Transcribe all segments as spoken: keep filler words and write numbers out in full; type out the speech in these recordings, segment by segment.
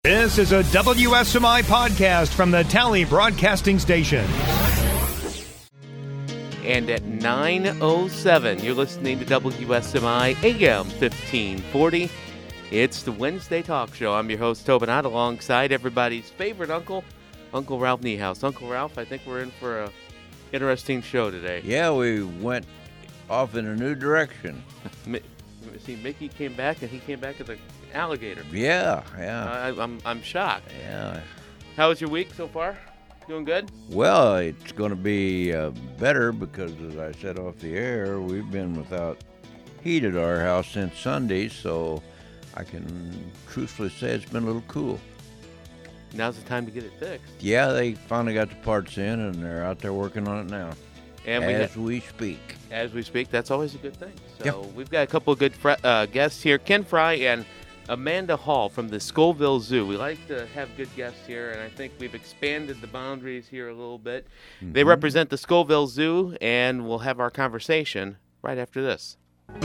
This is a W S M I podcast from the Tally Broadcasting Station. And at nine oh seven, you're listening to W S M I A M fifteen forty. It's the Wednesday Talk Show. I'm your host, Tobin Ott, alongside everybody's favorite uncle, Uncle Ralph Niehaus. Uncle Ralph, I think we're in for a interesting show today. Yeah, we went off in a new direction. See, Mickey came back, and he came back as an alligator. Yeah, yeah. I, I'm I'm shocked. Yeah. How was your week so far? Doing good? Well, it's going to be uh, better because, as I said off the air, we've been without heat at our house since Sunday, so I can truthfully say it's been a little cool. Now's the time to get it fixed. Yeah, they finally got the parts in, and they're out there working on it now. And as we, ha- we speak. As we speak, that's always a good thing. So yep. We've got a couple of good fr- uh, guests here. Ken Fry and Amanda Hall from the Scoville Zoo. We like to have good guests here, and I think we've expanded the boundaries here a little bit. Mm-hmm. They represent the Scoville Zoo, and we'll have our conversation right after this.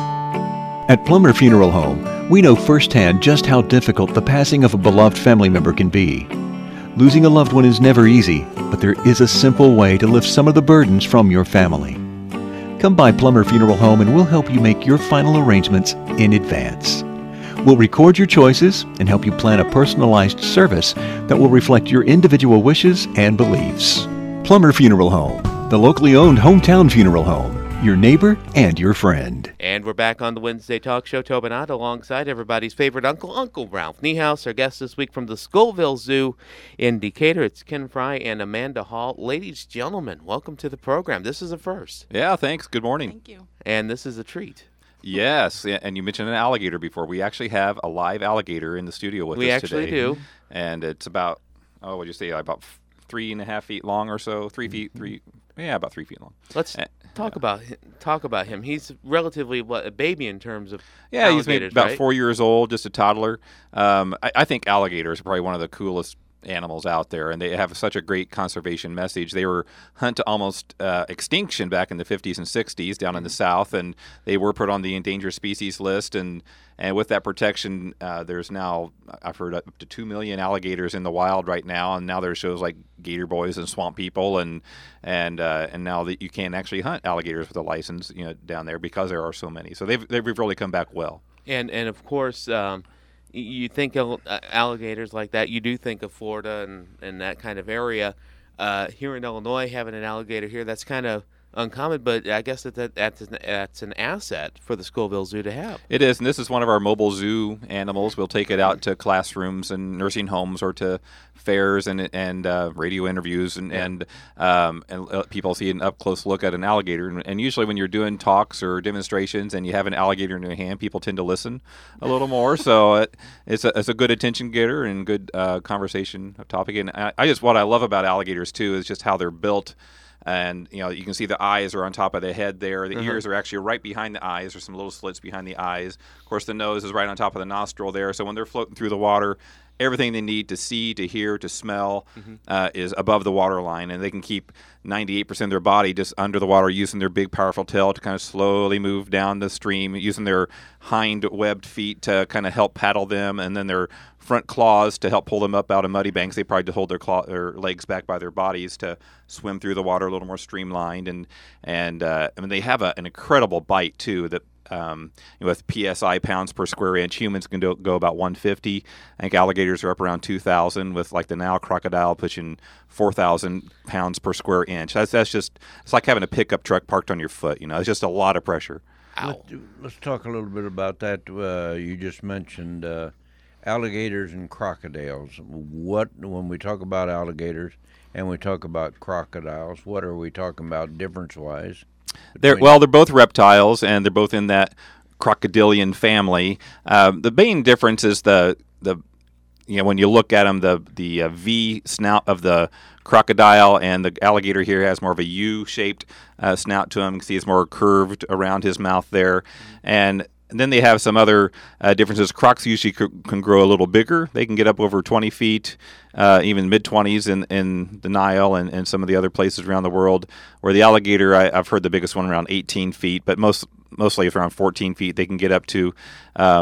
At Plummer Funeral Home, we know firsthand just how difficult the passing of a beloved family member can be. Losing a loved one is never easy, but there is a simple way to lift some of the burdens from your family. Come by Plummer Funeral Home and we'll help you make your final arrangements in advance. We'll record your choices and help you plan a personalized service that will reflect your individual wishes and beliefs. Plummer Funeral Home, the locally owned hometown funeral home, your neighbor and your friend. And we're back on the Wednesday Talk Show, Tobin Ott, alongside everybody's favorite uncle, Uncle Ralph Niehaus. Our guest this week from the Scoville Zoo in Decatur, it's Ken Fry and Amanda Hall. Ladies, gentlemen, welcome to the program. This is a first. Yeah, thanks. Good morning. Thank you. And this is a treat. Yes, and you mentioned an alligator before. We actually have a live alligator in the studio with we us today. We actually do. And it's about, oh, what'd you say, about three and a half feet long or so? Three feet, three, yeah, about three feet long. Let's uh, talk about talk about him. He's relatively what a baby in terms of yeah. He's maybe about right? four years old, just a toddler. Um, I, I think alligators are probably one of the coolest animals out there, and they have such a great conservation message. They were hunt to almost uh, extinction back in the fifties and sixties down in the South, and they were put on the endangered species list. And and with that protection, uh, there's now, I've heard, up to two million alligators in the wild right now. And now there's shows like Gator Boys and Swamp People, and and uh, and now that you can actually hunt alligators with a license, you know, down there because there are so many. So they've they've really come back well. And and of course. Um, You think of alligators like that, you do think of Florida and, and that kind of area. Uh, here in Illinois, having an alligator here, that's kind of uncommon, but I guess that, that that's, an, that's an asset for the Scoville Zoo to have. It is, and this is one of our mobile zoo animals. We'll take it out to classrooms and nursing homes or to fairs and and uh, radio interviews, and yeah. and um, and let people see an up close look at an alligator. And, and usually, when you're doing talks or demonstrations and you have an alligator in your hand, people tend to listen a little more. So it, it's a it's a good attention getter and good uh, conversation topic. And I, I just what I love about alligators too is just how they're built. And, you know, you can see the eyes are on top of the head there. The uh-huh. ears are actually right behind the eyes. There's some little slits behind the eyes. Of course, the nose is right on top of the nostril there. So when they're floating through the water, everything they need to see, to hear, to smell mm-hmm. uh, is above the water line. And they can keep ninety-eight percent of their body just under the water using their big, powerful tail to kind of slowly move down the stream, using their hind webbed feet to kind of help paddle them, and then their front claws to help pull them up out of muddy banks. They probably hold their claw, their legs back by their bodies to swim through the water a little more streamlined. And and uh, I mean, they have a, an incredible bite too. That um, you know, with P S I pounds per square inch, humans can do, go about one fifty. I think alligators are up around two thousand. With like the Nile crocodile pushing four thousand pounds per square inch. That's that's just it's like having a pickup truck parked on your foot. You know, it's just a lot of pressure. Let's, let's talk a little bit about that. Uh, you just mentioned. Uh, Alligators and crocodiles. What, when we talk about alligators and we talk about crocodiles, what are we talking about difference-wise? They're, well, they're both reptiles, and they're both in that crocodilian family. Uh, the main difference is the the you know when you look at them, the the uh, V snout of the crocodile, and the alligator here has more of a U-shaped uh, snout to him. You can see it's more curved around his mouth there, and And then they have some other uh, differences. Crocs usually c- can grow a little bigger. They can get up over twenty feet, uh, even mid-twenties in, in the Nile and, and some of the other places around the world. Where the alligator, I, I've heard the biggest one around eighteen feet, but most mostly around fourteen feet. They can get up to um,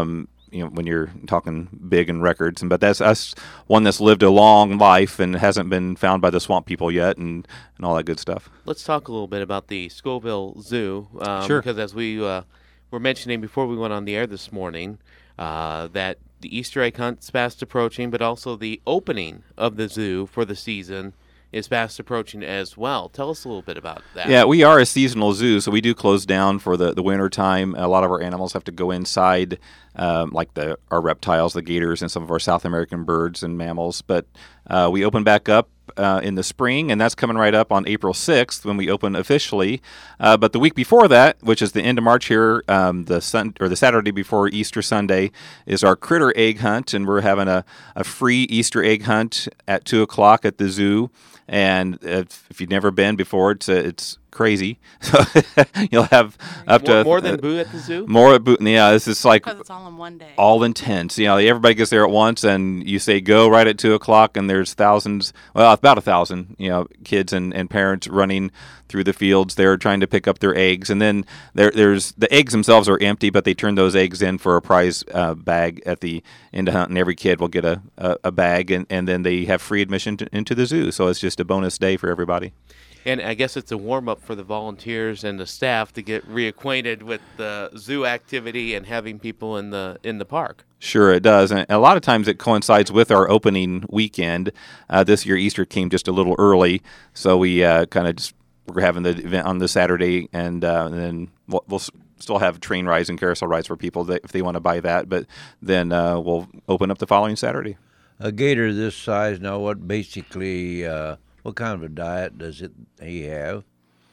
you know, when you're talking big and records. And but that's that's one that's lived a long life and hasn't been found by the swamp people yet, and, and all that good stuff. Let's talk a little bit about the Scoville Zoo. Um, Sure. Because as we uh, were mentioning before we went on the air this morning, uh, that the Easter egg hunt's fast approaching, but also the opening of the zoo for the season is fast approaching as well. Tell us a little bit about that. Yeah, we are a seasonal zoo, so we do close down for the, the winter time. A lot of our animals have to go inside, um, like the our reptiles, the gators, and some of our South American birds and mammals. But uh, we open back up uh, in the spring, and that's coming right up on April sixth when we open officially. Uh, but the week before that, which is the end of March here, um, the sun or the Saturday before Easter Sunday, is our critter egg hunt, and we're having a, a free Easter egg hunt at two o'clock at the zoo. And if, if you've never been before, it's uh, it's crazy. So you'll have up more, to more than uh, Boo at the zoo. more at Boo. Yeah, this is like Because it's all in one day. all intense. You know, everybody gets there at once, and you say go right at two o'clock, and there's thousands, well, about a thousand, you know, kids and, and parents running through the fields there trying to pick up their eggs. And then there there's the eggs themselves are empty, but they turn those eggs in for a prize uh, bag at the end of hunt, and every kid will get a, a, a bag, and, and then they have free admission to, into the zoo. So it's just a bonus day for everybody. And I guess it's a warm-up for the volunteers and the staff to get reacquainted with the zoo activity and having people in the in the park. Sure, it does. And a lot of times it coincides with our opening weekend. Uh, this year, Easter came just a little early, so we uh, kind of just we're having the event on the Saturday, and, uh, and then we'll, we'll still have train rides and carousel rides for people that, if they want to buy that. But then uh, we'll open up the following Saturday. A gator this size now, what basically, uh, what kind of a diet does it he have?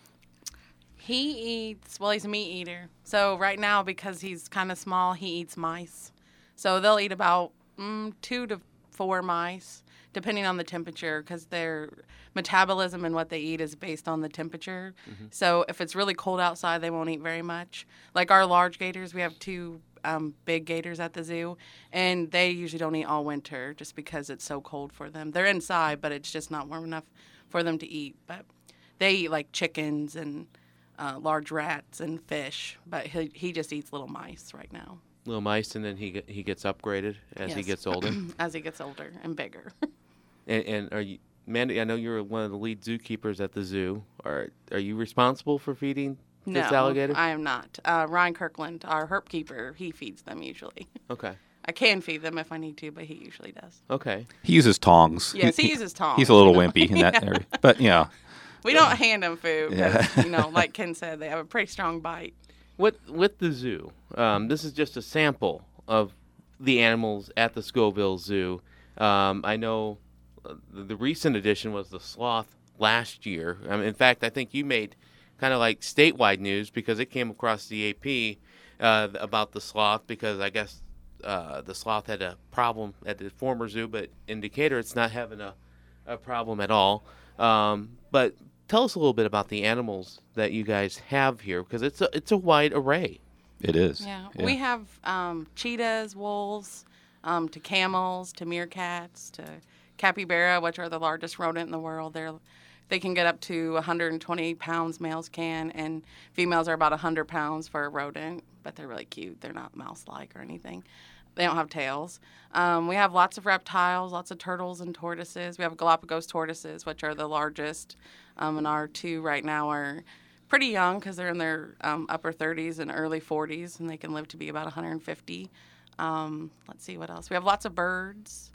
He eats, well, he's a meat eater. So right now, because he's kind of small, he eats mice. So they'll eat about mm, two to four mice, depending on the temperature, because their metabolism and what they eat is based on the temperature. Mm-hmm. So if it's really cold outside, they won't eat very much. Like our large gators, we have two um, big gators at the zoo, and they usually don't eat all winter just because it's so cold for them. They're inside, but it's just not warm enough for them to eat. But they eat like chickens and uh, large rats and fish, but he, he just eats little mice right now. Little mice, and then he get, he gets upgraded as he Yes. gets older. As he gets older and bigger. and, and are you, Mandy? I know you're one of the lead zookeepers at the zoo. Are are you responsible for feeding No, this alligator? I am not. Uh, Ryan Kirkland, our herp keeper, he feeds them usually. Okay. I can feed them if I need to, but he usually does. Okay. He uses tongs. Yes, he uses tongs. He's a little you know. wimpy in that area. But, you know, We don't hand them food. 'Cause, Yeah. you know, like Ken said, they have a pretty strong bite. With with the zoo, um, this is just a sample of the animals at the Scoville Zoo. Um, I know uh, the, the recent addition was the sloth last year. I mean, in fact, I think you made kind of like statewide news because it came across the A P uh, about the sloth because I guess uh, the sloth had a problem at the former zoo, but in Decatur it's not having a, a problem at all. Um, but tell us a little bit about the animals that you guys have here because it's a, it's a wide array. it is. Yeah. We have um, cheetahs, wolves, um, to camels, to meerkats, to capybara, which are the largest rodent in the world. They're They can get up to one hundred twenty pounds, males can, and females are about one hundred pounds for a rodent, but they're really cute. They're not mouse-like or anything. They don't have tails. Um, we have lots of reptiles, lots of turtles and tortoises. We have Galapagos tortoises, which are the largest, um, and our two right now are pretty young because they're in their um, upper thirties and early forties, and they can live to be about one hundred fifty. Um, let's see what else. We have lots of birds,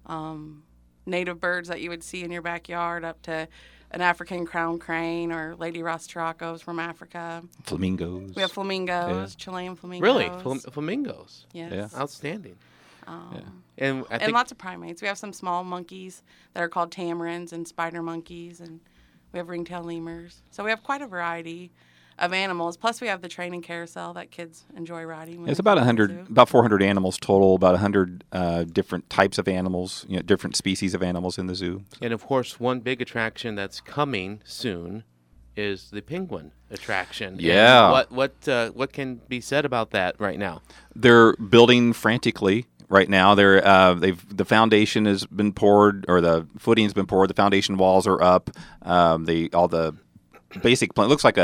um, native birds that you would see in your backyard, up to an African crown crane or Lady Rostracos from Africa. Flamingos. We have flamingos, Yeah. Chilean flamingos. Really, Flam- flamingos. Yes. Yeah. Outstanding. Um, And I and think lots of primates. We have some small monkeys that are called tamarins and spider monkeys, and we have ringtail lemurs. So we have quite a variety of animals. Plus, we have the training carousel that kids enjoy riding. when It's they about go to one hundred, the zoo. about four hundred animals total, about one hundred uh, different types of animals, you know, different species of animals in the zoo. and of course one big attraction that's coming soon is the penguin attraction. And Yeah. what what uh, what can be said about that right now? They're building frantically right now. They're uh, they've the foundation has been poured, or the footing's been poured. The foundation walls are up. Um, the all the basic plan. It looks like a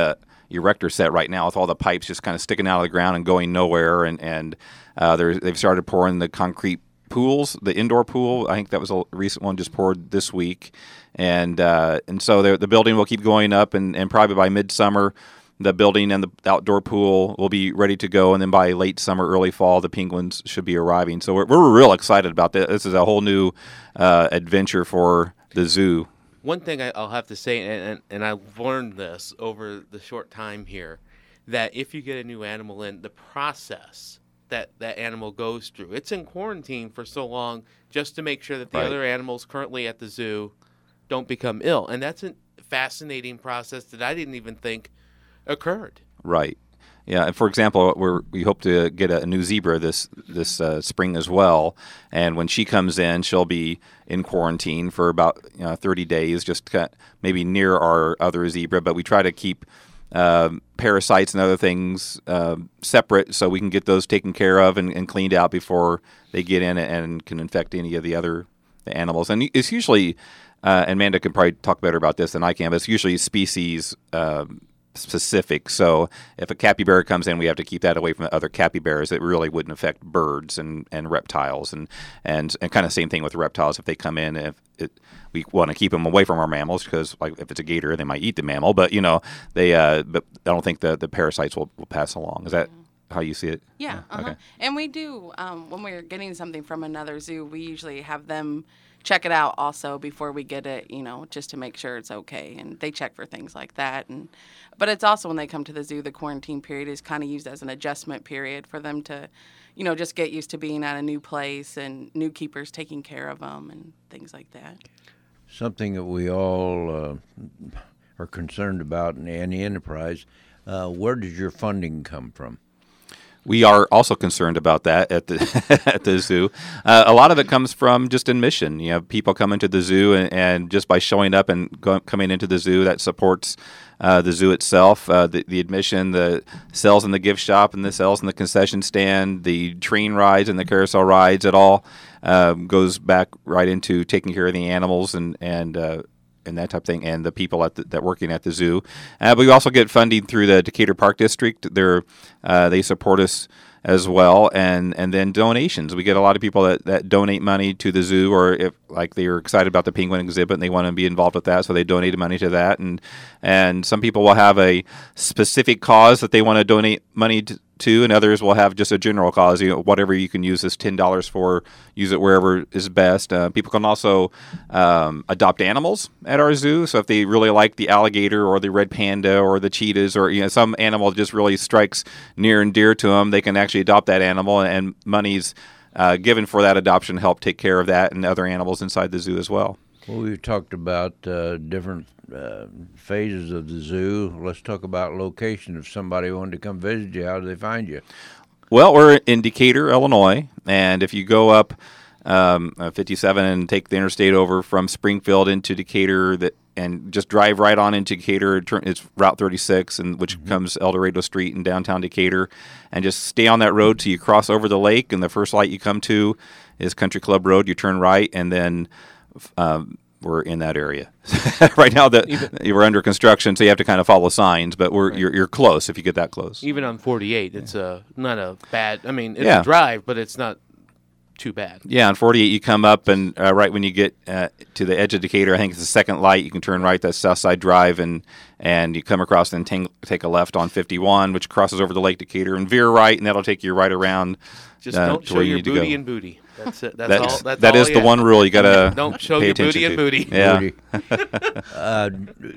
erector set right now with all the pipes just kind of sticking out of the ground and going nowhere. And and uh, they've started pouring the concrete pools, the indoor pool. I think that was a recent one just poured this week. And uh, and so the building will keep going up, and, and probably by midsummer, the building and the outdoor pool will be ready to go. And then by late summer, early fall, the penguins should be arriving. So we're, we're real excited about this. This is a whole new uh, adventure for the zoo. One thing I, I'll have to say, and, and, and I've learned this over the short time here, that if you get a new animal in, the process that that animal goes through, it's in quarantine for so long just to make sure that the Right. other animals currently at the zoo don't become ill. And that's a fascinating process that I didn't even think occurred. Right. Yeah. And for example, we're, we hope to get a, a new zebra this this uh, spring as well. And when she comes in, she'll be in quarantine for about you know, thirty days, just kind of maybe near our other zebra. But we try to keep um, parasites and other things uh, separate so we can get those taken care of and, and cleaned out before they get in and can infect any of the other the animals. And it's usually, uh, and Amanda can probably talk better about this than I can, but it's usually species um, specific. So if a capybara comes in, we have to keep that away from the other capybaras. It really wouldn't affect birds and, and reptiles. And, and, and kind of same thing with reptiles. If they come in, if it, we want to keep them away from our mammals because like if it's a gator, they might eat the mammal. But, you know, they uh, but I don't think the, the parasites will, will pass along. Is that how you see it? Yeah. Uh-huh. Okay. And we do, um, when we're getting something from another zoo, we usually have them check it out also before we get it, you know, just to make sure it's okay. And they check for things like that. And but it's also when they come to the zoo, the quarantine period is kind of used as an adjustment period for them to, you know, just get used to being at a new place and new keepers taking care of them and things like that. Something that we all uh, are concerned about in any enterprise, uh, where does your funding come from? We are also concerned about that at the at the zoo. Uh, a lot of it comes from just admission. You know, people come into the zoo, and, and just by showing up and go, coming into the zoo, that supports uh, the zoo itself. Uh, the, the admission, the sales in the gift shop, and the sales in the concession stand, the train rides and the carousel rides. It all um, goes back right into taking care of the animals and and. Uh, and that type of thing, and the people at the, that working at the zoo. Uh, but we also get funding through the Decatur Park District. They're, uh, they support us as well, and, and then donations. We get a lot of people that, that donate money to the zoo, or if like they are excited about the penguin exhibit and they want to be involved with that, so they donated money to that. And and some people will have a specific cause that they want to donate money to, to, and others will have just a general cause. You know, whatever you can use this ten dollars for, use it wherever is best. Uh, people can also um, adopt animals at our zoo. So if they really like the alligator or the red panda or the cheetahs, or you know some animal just really strikes near and dear to them, they can actually adopt that animal, and money's uh, given for that adoption help take care of that and other animals inside the zoo as well. Well, we've talked about uh, different uh, phases of the zoo. Let's talk about location. If somebody wanted to come visit you, how do they find you? Well, we're in Decatur, Illinois, and if you go up um, uh, fifty-seven and take the interstate over from Springfield into Decatur, that and just drive right on into Decatur, it's Route thirty-six, and which mm-hmm. comes El Dorado Street in downtown Decatur, and just stay on that road till you cross over the lake, and the first light you come to is Country Club Road. You turn right, and then um, we're in that area. Right now, that we're under construction, so you have to kind of follow signs, but we're right. you're, you're close if you get that close. Even on forty-eight, it's a not a bad. I mean, it's yeah. a drive, but it's not too bad. Yeah, on forty-eight, you come up, and uh, right when you get uh, to the edge of Decatur, I think it's the second light, you can turn right. That's Southside Drive, and and you come across and tang- take a left on fifty-one, which crosses over to Lake Decatur, and veer right, and that'll take you right around. Just uh, don't show your booty and booty. That's it. That's, that's all. That's that all is the one rule you gotta don't show pay your attention booty and to. booty. Yeah. Booty. uh,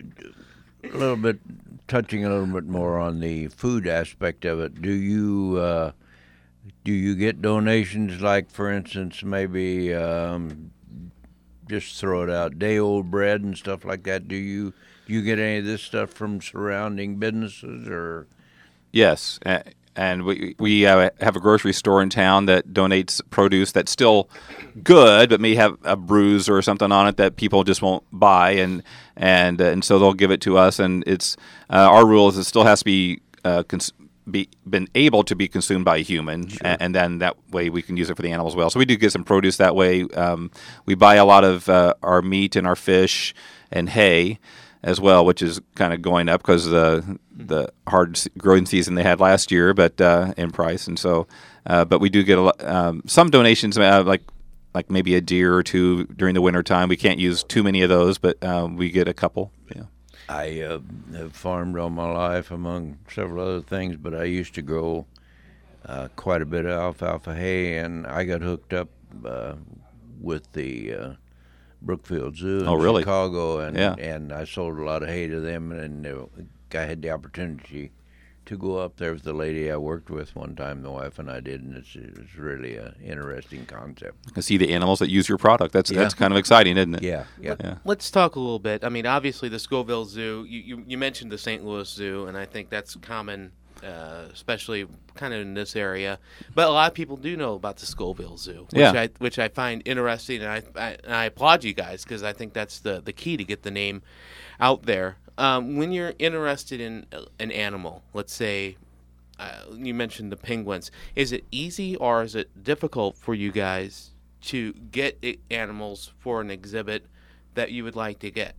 a little bit, touching a little bit more on the food aspect of it. Do you uh, do you get donations? Like, for instance, maybe um, just throw it out, day old bread and stuff like that. Do you do you get any of this stuff from surrounding businesses or? Yes. Uh, And we we uh, have a grocery store in town that donates produce that's still good, but may have a bruise or something on it that people just won't buy, and and uh, and so they'll give it to us. And it's uh, our rule is it still has to be uh, cons- be been able to be consumed by a human, sure. and, and then that way we can use it for the animals as well. So we do get some produce that way. Um, we buy a lot of uh, our meat and our fish and hay. as well, which is kind of going up because of the the hard s- growing season they had last year, but uh, in price. And so, uh, but we do get a lot, um, some donations, uh, like like maybe a deer or two during the winter time. We can't use too many of those, but um, we get a couple. Yeah. I uh, have farmed all my life, among several other things, but I used to grow uh, quite a bit of alfalfa hay, and I got hooked up uh, with the uh, Brookfield Zoo in Oh, really? Chicago, and Yeah. and I sold a lot of hay to them, and uh, I had the opportunity to go up there with the lady I worked with one time. The wife and I did, and it's, it's really an interesting concept. I can see the animals that use your product. That's Yeah. that's kind of exciting, isn't it? Yeah, yeah. Yeah. Let's talk a little bit. I mean, obviously, the Scoville Zoo, you, you, you mentioned the Saint Louis Zoo, and I think that's common, uh, especially kind of in this area. But a lot of people do know about the Scoville Zoo, which, Yeah. I, which I find interesting, and I, I, and I applaud you guys because I think that's the, the key to get the name out there. Um, when you're interested in uh, an animal, let's say, uh, you mentioned the penguins, is it easy or is it difficult for you guys to get i- animals for an exhibit that you would like to get?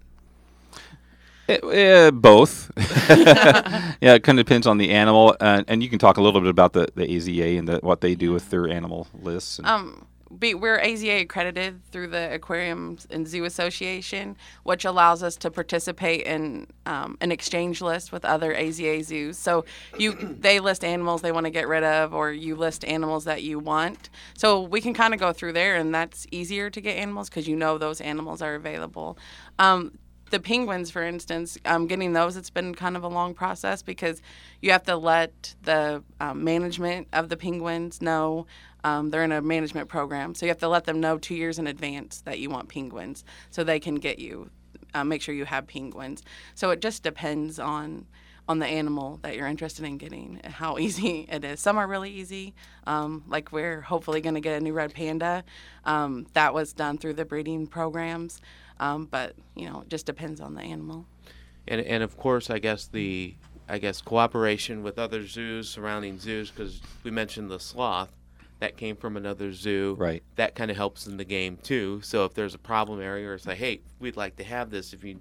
Eh, eh, both. Yeah, it kind of depends on the animal, uh, and you can talk a little bit about the, the A Z A and the, what they do with their animal lists. And, Um, be, we're A Z A accredited through the Aquariums and Zoo Association, which allows us to participate in um, an exchange list with other A Z A zoos. So you, they list animals they want to get rid of, or you list animals that you want. So we can kind of go through there, and that's easier to get animals because you know those animals are available. Um, the penguins, for instance, um, getting those, it's been kind of a long process because you have to let the um, management of the penguins know. Um, they're in a management program, so you have to let them know two years in advance that you want penguins so they can get you, uh, make sure you have penguins. So it just depends on on the animal that you're interested in getting and how easy it is. Some are really easy, um, like we're hopefully going to get a new red panda. Um, that was done through the breeding programs. Um, but you know, it just depends on the animal. And and of course, I guess the I guess cooperation with other zoos, surrounding zoos, because we mentioned the sloth, that came from another zoo. Right. That kind of helps in the game too. So if there's a problem area, or say, hey, we'd like to have this, if you,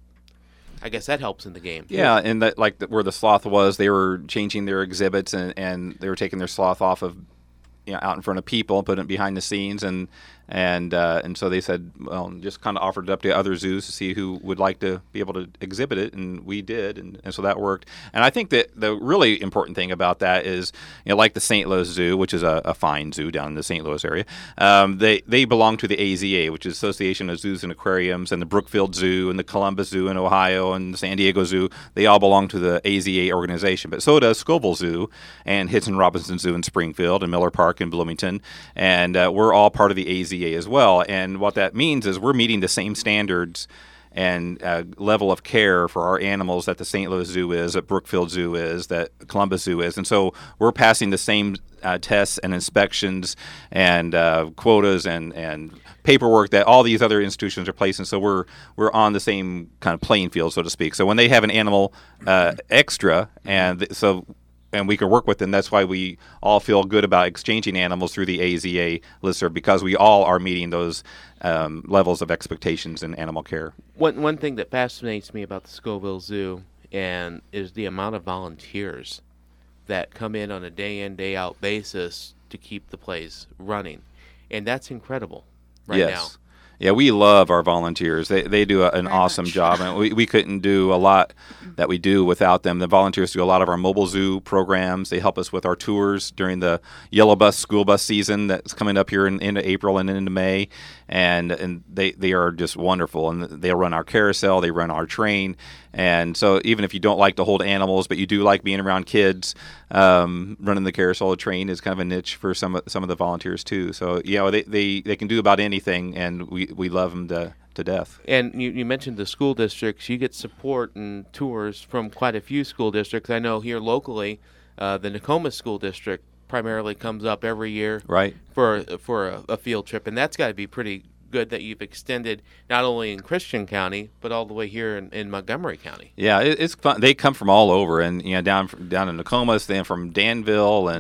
I guess that helps in the game. yeah, and that like the, where the sloth was, they were changing their exhibits and, and they were taking their sloth off of, you know, out in front of people, putting it behind the scenes, and and uh, and so they said, well, just kind of offered it up to other zoos to see who would like to be able to exhibit it, and we did, and, and so that worked. And I think that the really important thing about that is, you know, like the Saint Louis Zoo, which is a, a fine zoo down in the Saint Louis area, um, they they belong to the A Z A, which is Association of Zoos and Aquariums, and the Brookfield Zoo, and the Columbus Zoo in Ohio, and the San Diego Zoo. They all belong to the A Z A organization, but so does Scoville Zoo and Hitson Robinson Zoo in Springfield and Miller Park in Bloomington, and uh, we're all part of the A Z A as well. And what that means is we're meeting the same standards and uh, level of care for our animals that the Saint Louis Zoo is, that Brookfield Zoo is, that Columbus Zoo is. And so we're passing the same uh, tests and inspections and uh, quotas and, and paperwork that all these other institutions are placing. So we're we're on the same kind of playing field, so to speak. So when they have an animal uh, extra, and th- so and we can work with them. That's why we all feel good about exchanging animals through the A Z A listserv, because we all are meeting those um, levels of expectations in animal care. One one thing that fascinates me about the Scoville Zoo and is the amount of volunteers that come in on a day in, day out basis to keep the place running, and that's incredible right yes. now. Yeah, we love our volunteers. They they do a, an Very awesome much. job, and we, we couldn't do a lot that we do without them. The volunteers do a lot of our mobile zoo programs. They help us with our tours during the yellow bus school bus season that's coming up here in into April and into May, and and they, they are just wonderful. And they'll run our carousel, they run our train, and so even if you don't like to hold animals, but you do like being around kids, um, running the carousel or train is kind of a niche for some of, some of the volunteers too. So you know they, they, they can do about anything, and we, we love them to, to death. And you, you mentioned the school districts. You get support and tours from quite a few school districts. I know here locally, uh, the Nokomis School District primarily comes up every year Right. for for a, a field trip, and that's got to be pretty good that you've extended not only in Christian County but all the way here in, in Montgomery County. Yeah, it, it's fun. They come from all over, and you know, down from, down in Nokomis, then from Danville and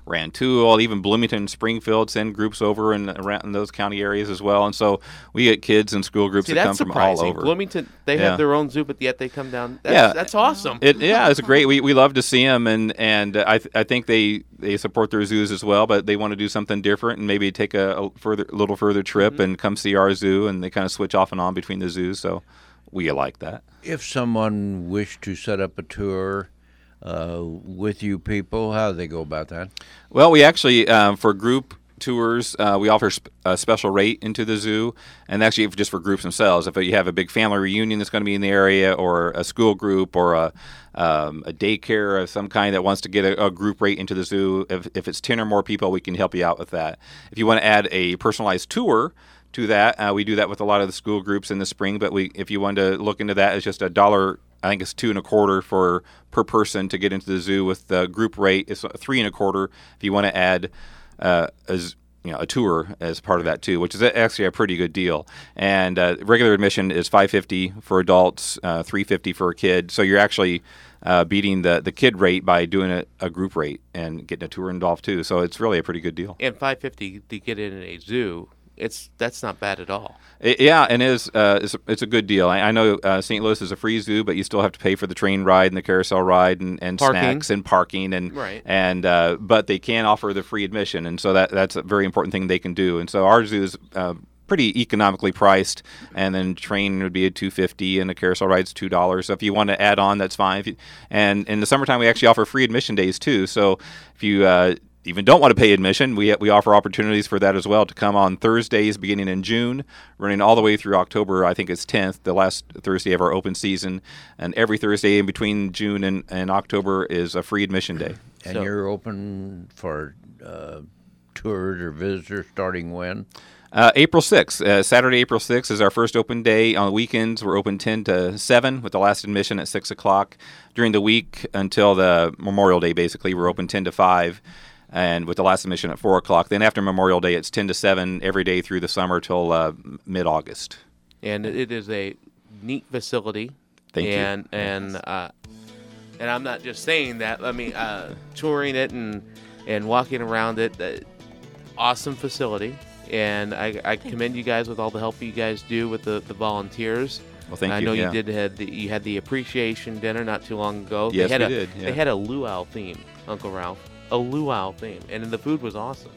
Rantoul, even Bloomington, Springfield send groups over and around in those county areas as well. And so we get kids and school groups See, that come that's from all surprising. over. Bloomington, they Yeah. have their own zoo, but yet they come down. That's, Yeah. that's awesome. It, yeah, it's great. We we love to see them, and and I th- I think they, they support their zoos as well, but they want to do something different and maybe take a, a further a little further trip Mm-hmm. and come see our zoo, and they kind of switch off and on between the zoos. So we like that. If someone wished to set up a tour uh, with you people, how do they go about that? Well, we actually um, for group tours, uh, we offer sp- a special rate into the zoo, and actually just for groups themselves. If you have a big family reunion that's going to be in the area, or a school group, or a, um, a daycare of some kind that wants to get a, a group rate into the zoo, if, if it's ten or more people, we can help you out with that. If you want to add a personalized tour to that, uh, we do that with a lot of the school groups in the spring, but we if you want to look into that, it's just a dollar. I think it's two and a quarter for per person to get into the zoo. With the group rate, it's three and a quarter if you want to add uh, as you know a tour as part of that too, which is actually a pretty good deal. And uh, regular admission is five fifty for adults, uh, three fifty for a kid. So you're actually uh, beating the the kid rate by doing a, a group rate and getting a tour involved too. So it's really a pretty good deal. And five fifty to get in a zoo, it's that's not bad at all. It, yeah, and it is, uh, it's, it's a good deal. I, I know uh, Saint Louis is a free zoo, but you still have to pay for the train ride and the carousel ride and, and Parking. snacks and parking. And, Right. and uh, but they can offer the free admission, and so that that's a very important thing they can do. And so our zoo is uh, pretty economically priced, and then train would be at two fifty, and the carousel ride's two dollars. So if you want to add on, that's fine. If you, and in the summertime, we actually offer free admission days too. So if you uh, even don't want to pay admission, we we offer opportunities for that as well, to come on Thursdays beginning in June, running all the way through October. I think it's tenth, the last Thursday of our open season, and every Thursday in between June and, and October is a free admission day. And So- you're open for uh, tours or visitors starting when? Uh, April sixth, uh, Saturday, April sixth is our first open day. On the weekends, we're open ten to seven with the last admission at six o'clock. During the week until the Memorial Day, basically, we're open ten to five. And with the last admission at four o'clock. Then after Memorial Day, it's ten to seven every day through the summer till uh, mid-August. And it is a neat facility. Thank you. and, And uh, and I'm not just saying that. I mean, uh, touring it and and walking around it, uh, awesome facility. And I, I commend you guys with all the help you guys do with the, the volunteers. Well, thank I you. know yeah. you did had the, you had the appreciation dinner not too long ago. Yes, they had we a, did, yeah. They had a luau theme, Uncle Ralph. A luau theme, and the food was awesome.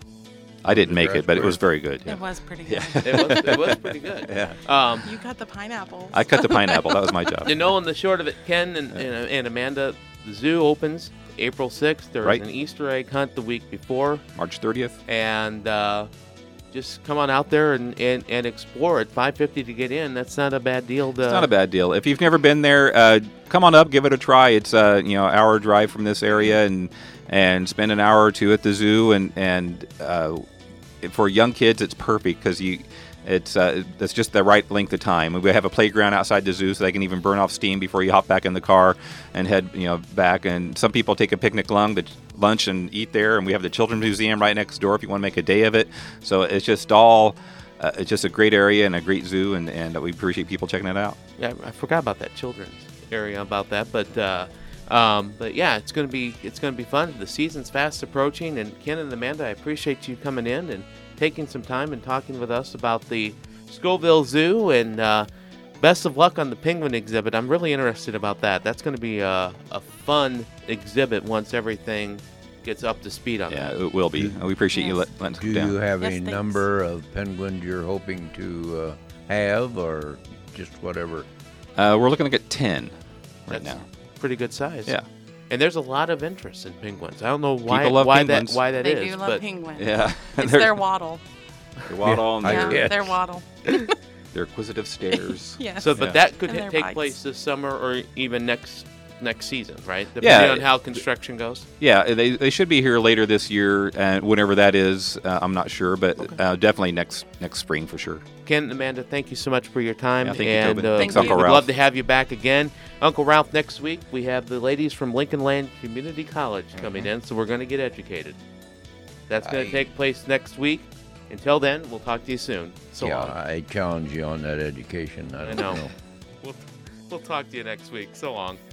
I didn't make it, but it raspberry. was very good. Yeah. It was pretty good. It was, it was pretty good. Yeah. Um, You got the pineapples. I cut the pineapple. That was my job. you know, in the short of it, Ken and, and, and Amanda, the zoo opens April sixth. There's Right. an Easter egg hunt the week before, March thirtieth. and uh, just come on out there and, and, and explore it. five fifty to get in. That's not a bad deal. To, It's not a bad deal. If you've never been there, uh, come on up, give it a try. It's uh, you know, an hour drive from this area, and and spend an hour or two at the zoo. And and uh, for young kids, it's perfect because you, it's uh, it's just the right length of time. We have a playground outside the zoo, so they can even burn off steam before you hop back in the car and head you know back. And some people take a picnic lunch, lunch and eat there. And we have the children's museum right next door if you want to make a day of it. So it's just all. Uh, it's just a great area and a great zoo, and, and we appreciate people checking it out. Yeah, I forgot about that children's area about that, but uh, um, but yeah, it's gonna be it's gonna be fun. The season's fast approaching, and Ken and Amanda, I appreciate you coming in and taking some time and talking with us about the Scoville Zoo, and uh, best of luck on the penguin exhibit. I'm really interested about that. That's gonna be a, a fun exhibit once everything gets up to speed on Yeah, that. it will be. We appreciate you Yes. let, letting us Do come you down. have Yes, a thanks. number of penguins you're hoping to uh, have, or just whatever? Uh, we're looking to get ten right That's now. pretty good size. Yeah. And there's a lot of interest in penguins. I don't know why People love why penguins. that why that they is, do love but penguins. Yeah. It's they're, their waddle. they're waddle and I Yeah, their, guess. their waddle. their acquisitive stairs. Yes. So, but Yeah. that could And ha- their take bikes. place this summer or even next next season, right? Depending Yeah. on how construction goes. Yeah, they, they should be here later this year, and whenever that is, uh, I'm not sure, but uh, definitely next next spring for sure. Ken and Amanda, thank you so much for your time. Yeah, thank you, and Tobin. uh, Thank we'd you. Uncle love Ralph. to have you back again. Uncle Ralph, next week we have the ladies from Lincoln Land Community College coming in, so we're going to get educated. That's going I- to take place next week. Until then, we'll talk to you soon. So yeah, long. I challenge you on that education. I I don't know. know. We'll, we'll talk to you next week. So long.